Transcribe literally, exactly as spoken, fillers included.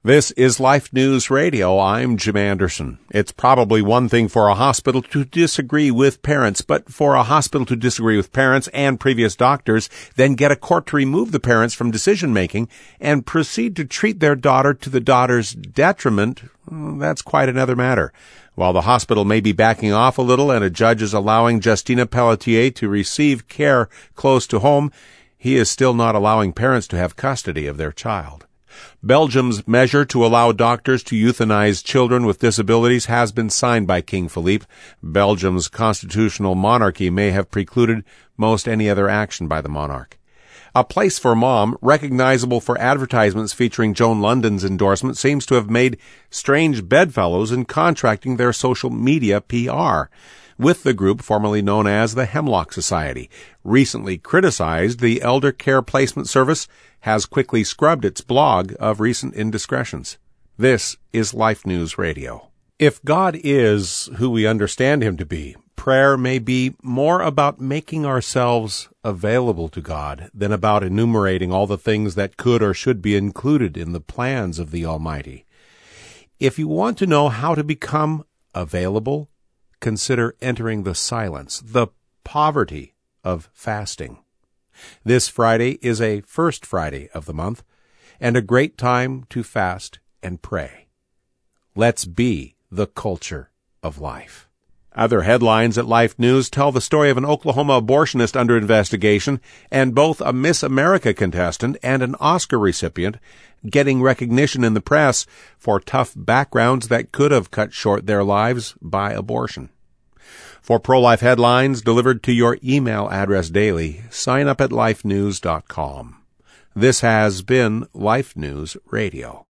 This is Life News Radio. I'm Jim Anderson. It's probably one thing for a hospital to disagree with parents, but for a hospital to disagree with parents and previous doctors, then get a court to remove the parents from decision-making and proceed to treat their daughter to the daughter's detriment, well, that's quite another matter. While the hospital may be backing off a little and a judge is allowing Justina Pelletier to receive care close to home, he is still not allowing parents to have custody of their child. Belgium's measure to allow doctors to euthanize children with disabilities has been signed by King Philippe. Belgium's constitutional monarchy may have precluded most any other action by the monarch. A Place for Mom, recognizable for advertisements featuring Joan London's endorsement, seems to have made strange bedfellows in contracting their social media P R with the group formerly known as the Hemlock Society. Recently criticized, the elder care placement service has quickly scrubbed its blog of recent indiscretions. This is Life News Radio. If God is who we understand him to be, prayer may be more about making ourselves available to God than about enumerating all the things that could or should be included in the plans of the Almighty. If you want to know how to become available, consider entering the silence, the poverty of fasting. This Friday is a first Friday of the month, and a great time to fast and pray. Let's be the culture of life. Other headlines at Life News tell the story of an Oklahoma abortionist under investigation, and both a Miss America contestant and an Oscar recipient getting recognition in the press for tough backgrounds that could have cut short their lives by abortion. For pro-life headlines delivered to your email address daily, sign up at life news dot com. This has been Life News Radio.